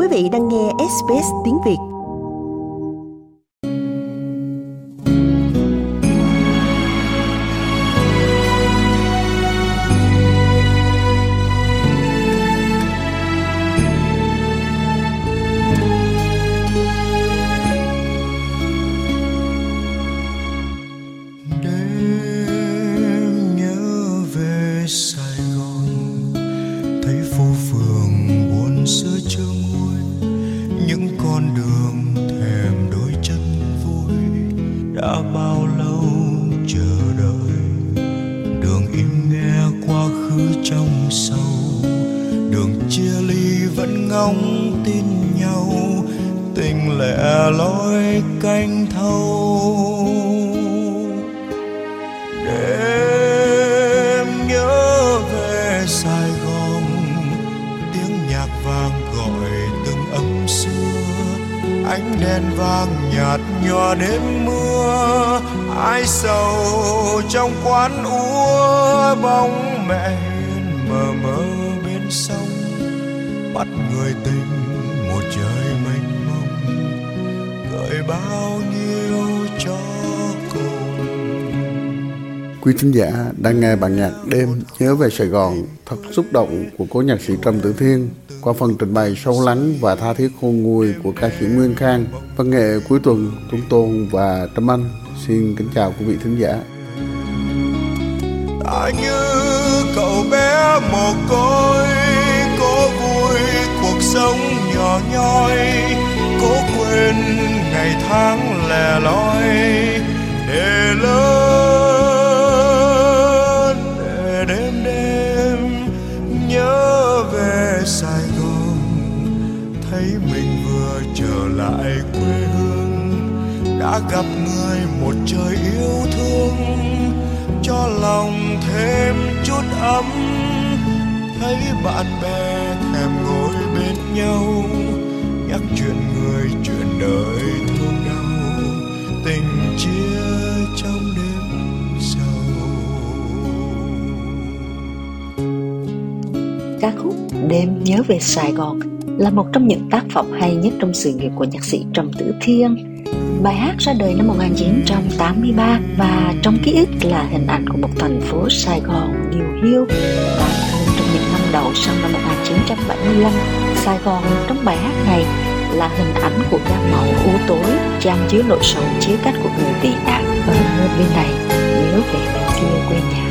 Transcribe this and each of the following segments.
vị đang nghe SBS tiếng Việt. Ánh đèn vàng nhạt nhòa đêm mưa, ai sầu trong quán úa, bóng mẹ hiền mờ mờ bên sông, bắt người tình một trời mênh mông, gợi bao nhiêu cho cùng. Quý thính giả đang nghe bản nhạc Đêm Nhớ Về Sài Gòn thật xúc động của cố nhạc sĩ Trầm Tử Thiên qua phần trình bày sâu lắng và tha thiết khôn nguôi của ca sĩ Nguyên Khang. Văn nghệ cuối tuần, Tuấn Tôn và Trâm Anh xin kính chào quý vị thính giả. Ta như cậu bé mồ côi, cố vui cuộc sống nhỏ nhoi, cố quên ngày tháng lẻ loi để lớn, để đêm đêm nhớ về Sài Gòn, thấy mình vừa trở lại quê hương, đã gặp người một trời yêu thương, cho lòng thêm chút ấm, thấy bạn bè thèm ngồi bên nhau, nhắc chuyện người chuyện đời thương đau, tình chia trong đêm sầu. Ca khúc Đêm Nhớ Về Sài Gòn là một trong những tác phẩm hay nhất trong sự nghiệp của nhạc sĩ Trầm Tử Thiên. Bài hát ra đời năm 1983 và trong ký ức là hình ảnh của một thành phố Sài Gòn điều hiu, đáng thương trong những năm đầu sau năm 1975. Sài Gòn trong bài hát này là hình ảnh của ga màu u tối, chan chứa nỗi sầu chia cách của người tị nạn ở bên này nhớ về bên kia quê nhà.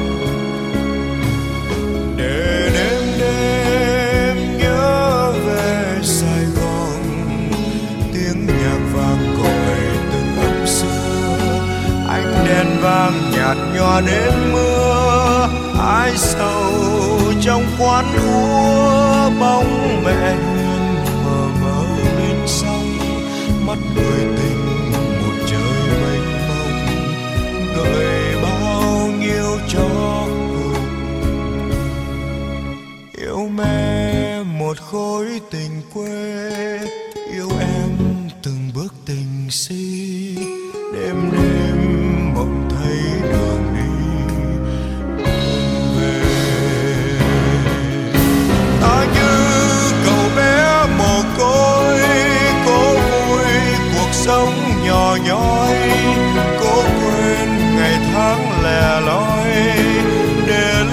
Để đêm đêm nhớ về Sài Gòn, tiếng nhạc vang gọi từng âm xưa, ánh đèn vàng nhạt nhòa đêm mưa, ai sầu trong quán úa, bóng mẹ hiền mờ mờ bên sông, mắt người tình một trời mênh mông, gợi bao nhiêu cho cùng. Yêu mẹ một khối tình quê, yêu em từng bước tình si, đêm đêm mộng thấy đường đi về. Ta như cậu bé mồ côi, cố vui cuộc sống nhỏ nhoi, cố quên ngày tháng lẻ loi để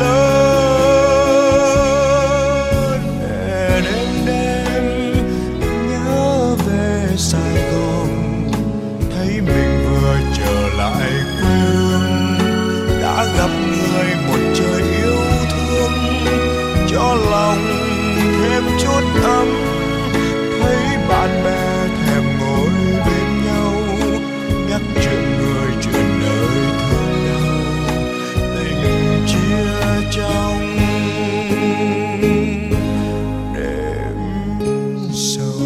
lớn, để đêm đêm nhớ về Sài Gòn, thấy mình vừa trở lại quê hương, đã gặp người một trời yêu thương, cho lòng thêm chút ấm, thấy bạn bè thèm ngồi bên nhau, nhắc chuyện người chuyện đời thương nhau, tình chia trong đêm sâu.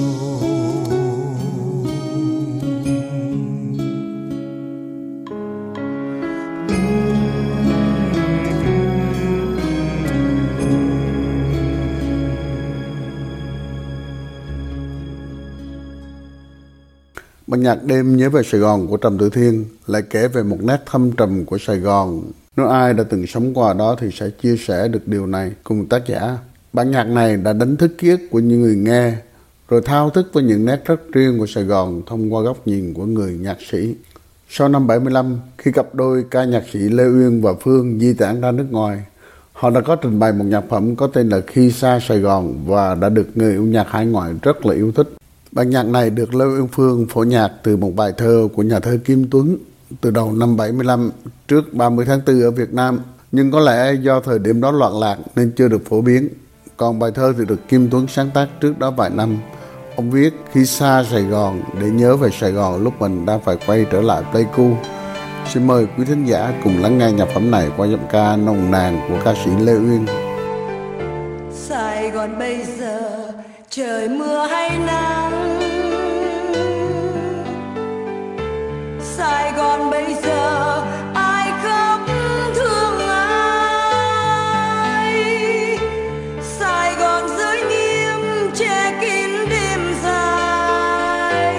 Bản nhạc Đêm Nhớ Về Sài Gòn của Trầm Tử Thiên lại kể về một nét thâm trầm của Sài Gòn. Nếu ai đã từng sống qua đó thì sẽ chia sẻ được điều này cùng tác giả. Bản nhạc này đã đánh thức ký ức của những người nghe rồi thao thức với những nét rất riêng của Sài Gòn thông qua góc nhìn của người nhạc sĩ. Sau năm 75, khi cặp đôi ca nhạc sĩ Lê Uyên và Phương di tản ra nước ngoài, họ đã có trình bày một nhạc phẩm có tên là Khi Xa Sài Gòn và đã được người yêu nhạc hải ngoại rất là yêu thích. Bản nhạc này được Lê Uyên Phương phổ nhạc từ một bài thơ của nhà thơ Kim Tuấn từ đầu năm 75 trước 30 tháng 4 ở Việt Nam, nhưng có lẽ do thời điểm đó loạn lạc nên chưa được phổ biến. Còn bài thơ thì được Kim Tuấn sáng tác trước đó vài năm. Ông viết khi xa Sài Gòn để nhớ về Sài Gòn lúc mình đang phải quay trở lại Pleiku. Xin mời quý thính giả cùng lắng nghe nhạc phẩm này qua giọng ca nồng nàn của ca sĩ Lê Uyên. Sài Gòn bây giờ trời mưa hay nắng, Sài Gòn bây giờ ai khóc thương ai, Sài Gòn giới nghiêm che kín đêm dài,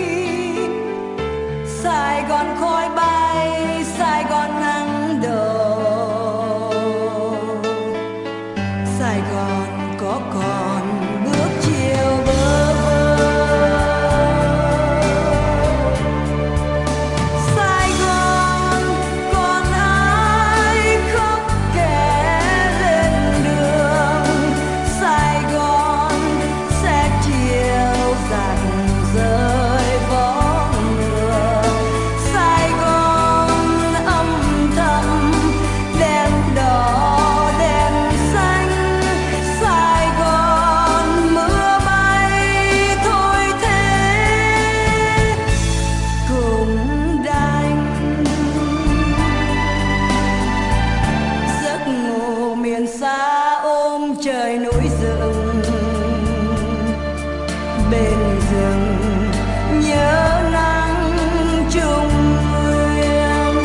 Sài Gòn khói bay, Sài Gòn nắng đổ, Sài Gòn có còn bước chiều bơ vơ. Sài Gòn còn ai khóc kẻ lên đường, Sài Gòn sẽ chiều dạt rơi bóng đường, Sài Gòn âm thầm đèn đỏ đèn xanh, Sài Gòn mưa bay thôi thế cũng đành. Giấc ngủ miền xa ôm trời núi rừng, bên rừng nhớ nắng Trung Nguyên.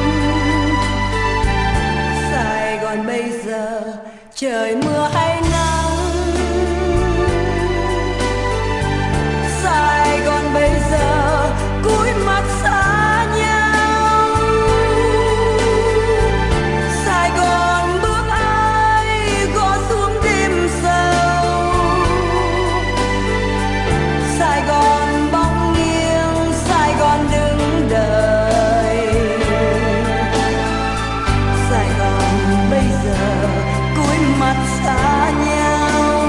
Sài Gòn bây giờ trời mưa hay nắng, Sài Gòn bây giờ cúi mặt xa nhau, Sài Gòn bước ai gõ xuống đêm sâu, Sài Gòn bóng nghiêng, Sài Gòn đứng đợi, Sài Gòn bây giờ cúi mặt xa nhau,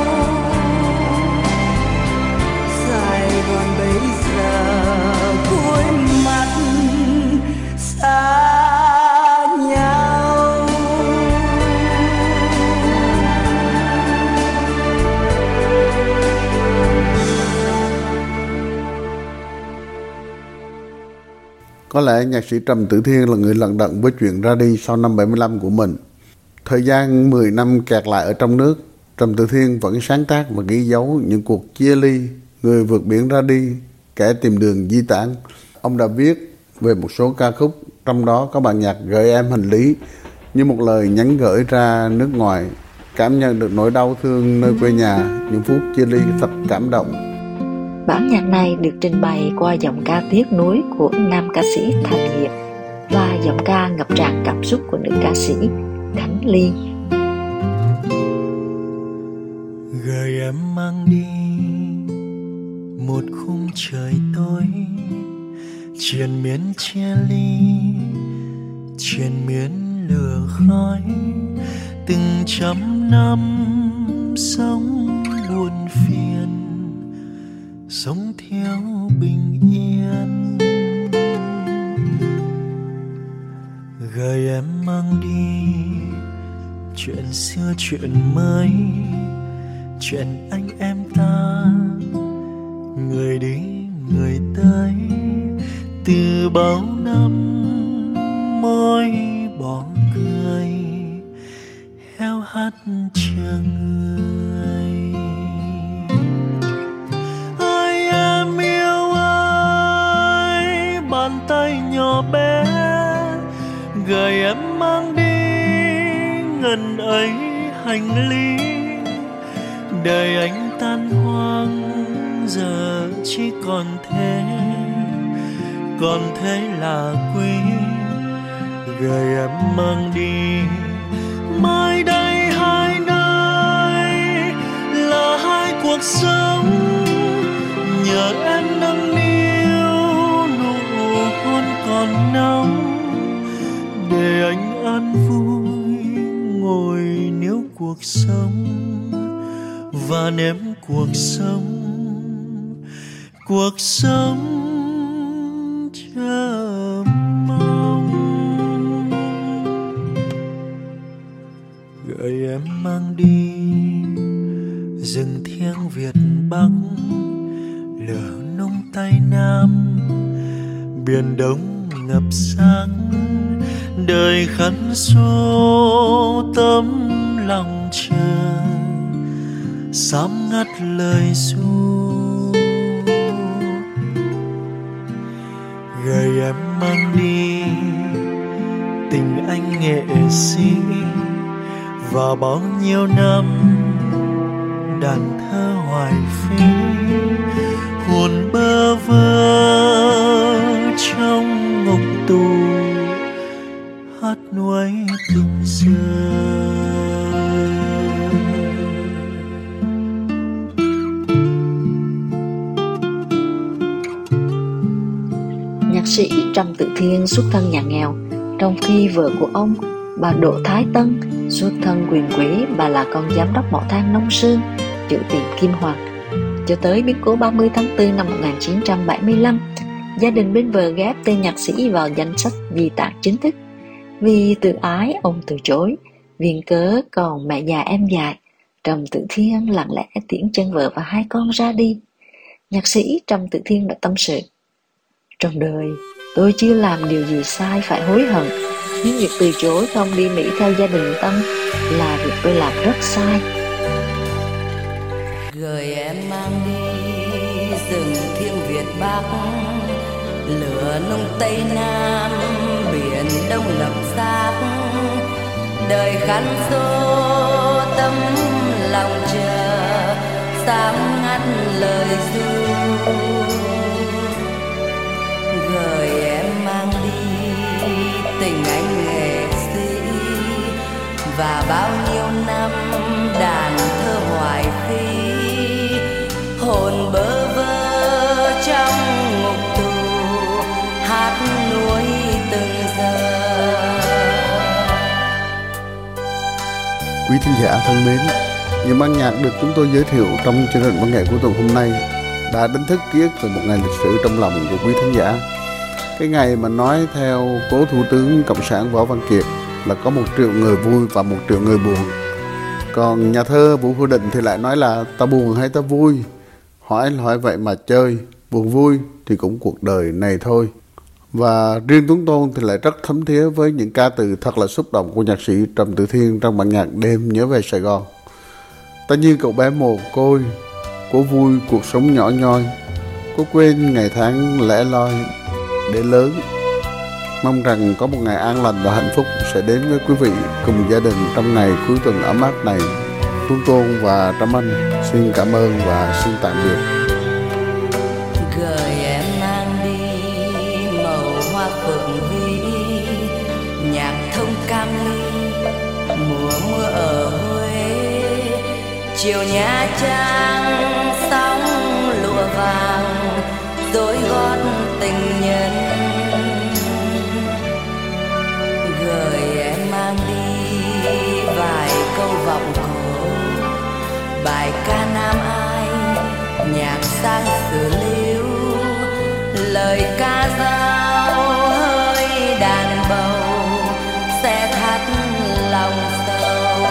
Sài Gòn bây giờ cúi mặt xa nhau. Có lẽ nhạc sĩ Trầm Tử Thiên là người lận đận với chuyện ra đi sau năm 75 của mình. Thời gian 10 năm kẹt lại ở trong nước, Trầm Tử Thiên vẫn sáng tác và ghi dấu những cuộc chia ly, người vượt biển ra đi, kẻ tìm đường di tản. Ông đã viết về một số ca khúc, trong đó có bản nhạc Gửi Em Hành Lý, như một lời nhắn gửi ra nước ngoài, cảm nhận được nỗi đau thương nơi quê nhà, những phút chia ly thật cảm động. Bản nhạc này được trình bày qua giọng ca tiếc nuối của nam ca sĩ Thành Hiệp và giọng ca ngập tràn cảm xúc của nữ ca sĩ Khánh Ly. Gửi em mang đi một khung trời tối, triền miên chia ly, triền miên lửa khói, từng trăm năm sống buồn phiền, sống thiếu bình yên. Gửi em mang đi chuyện xưa chuyện mới, chuyện anh em ta người đi người tới, từ bao năm môi bỏ cười heo hắt chờ người. Ơi em yêu ơi, bàn tay nhỏ bé gửi em mang đi ngần ấy hành lý. Đời anh tan hoang giờ chỉ còn thế là quý. Gửi em mang đi mai đây hai nơi là hai cuộc sống, an vui ngồi níu cuộc sống và nếm cuộc sống chờ mong. Gợi em mang đi rừng thiêng Việt Bắc, lửa nung Tây Nam, biển Đông ngập sắc, đời khăn số tấm lòng chờ sám ngắt lời ru. Gợi em mang đi tình anh nghệ sĩ và bao nhiêu năm đàn thơ hoài phí, hồn bơ vơ trong ngục tù hát nuối từng giờ. Nhạc sĩ Trầm Tử Thiên xuất thân nhà nghèo, trong khi vợ của ông, bà Đỗ Thái Tân, xuất thân quyền quý, bà là con giám đốc mỏ than Nông Sơn, chủ tiệm Kim Hoàng. Cho tới biến cố 30 tháng 4 năm 1975, gia đình bên vợ ghép tên nhạc sĩ vào danh sách di tản chính thức. Vì tự ái, ông từ chối, viện cớ còn mẹ già em dại. Trầm Tử Thiên lặng lẽ tiễn chân vợ và hai con ra đi. Nhạc sĩ Trầm Tử Thiên đã tâm sự: trong đời, tôi chưa làm điều gì sai phải hối hận, nhưng việc từ chối không đi Mỹ theo gia đình Tân là việc tôi làm rất sai. Gửi em mang đi rừng thiêng Việt Bắc, lửa nung Tây Nam, biển Đông ngập xác, đời khăn số tâm lòng chờ sáng ngắt lời ru. Gửi em mang đi tình anh nghệ sĩ và bao nhiêu năm đàn thơ hoài phi, hồn bơ vơ trong ngục tù hát nuối từng giờ. Quý thính giả thân mến, những ban nhạc được chúng tôi giới thiệu trong chương trình văn nghệ của tuần hôm nay đã đánh thức ký ức về một ngày lịch sử trong lòng của quý thính giả. Cái ngày mà nói theo cố Thủ tướng Cộng sản Võ Văn Kiệt là có 1 triệu người vui và 1 triệu người buồn. Còn nhà thơ Vũ Phù Định thì lại nói là ta buồn hay ta vui, hỏi vậy mà chơi, buồn vui thì cũng cuộc đời này thôi. Và riêng Tuấn Tôn thì lại rất thấm thía với những ca từ thật là xúc động của nhạc sĩ Trầm Tử Thiên trong bản nhạc Đêm Nhớ Về Sài Gòn. Ta như cậu bé mồ côi, cố vui cuộc sống nhỏ nhoi, cố quên ngày tháng lẻ loi để lớn. Mong rằng có một ngày an lành và hạnh phúc sẽ đến với quý vị cùng gia đình trong ngày cuối tuần ấm áp này. Tuấn Tôn và Trâm Anh xin cảm ơn và xin tạm biệt. Gửi em mang đi màu hoa phượng vĩ, nhạc thông cam ly, mùa mưa ở Huế, chiều Nha Trang sóng lụa vàng dối gót tình nhân. Gửi em mang đi vài câu vọng cổ, bài ca Nam Ai, nhạc sang Sử Liễu, lời ca dao hơi đàn bầu sẽ thắt lòng sầu.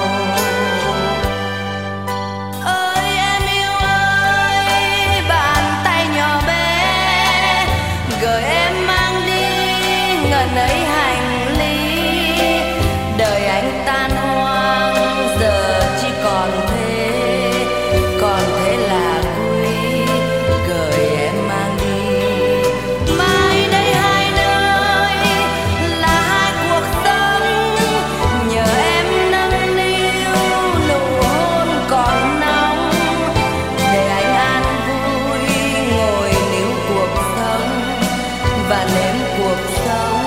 Ơi em yêu ơi, bàn tay nhỏ bé, gửi em mang đi ngần ấy hành lý. Đời anh tan hoang giờ chỉ còn thế là quý. Gửi em mang đi mai đây hai nơi là hai cuộc sống, nhờ em nâng niu nụ hôn còn nóng, để anh an vui ngồi níu cuộc sống và nếm cuộc sống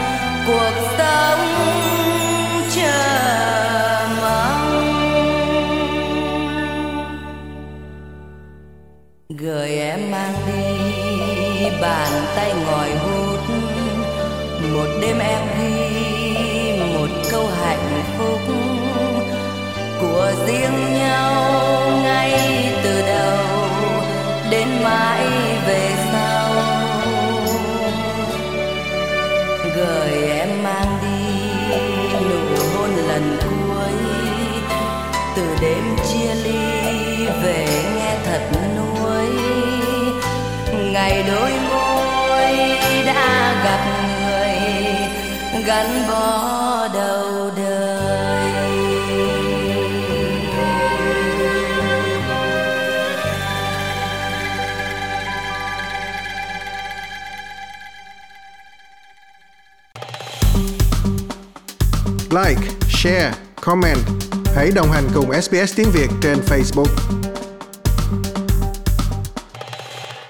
chờ mong. Gửi em mang đi bàn tay ngòi hút, một đêm em ghi một câu hạnh phúc của riêng nhau ngay từ đầu đến mãi về sau. Gửi em mang đi nụ hôn lần cuối, từ đêm chia ly về nghe thật nuối. Ngày đôi môi đã gặp người gắn bó đầu đời. Like, share, comment. Hãy đồng hành cùng SBS tiếng Việt trên Facebook.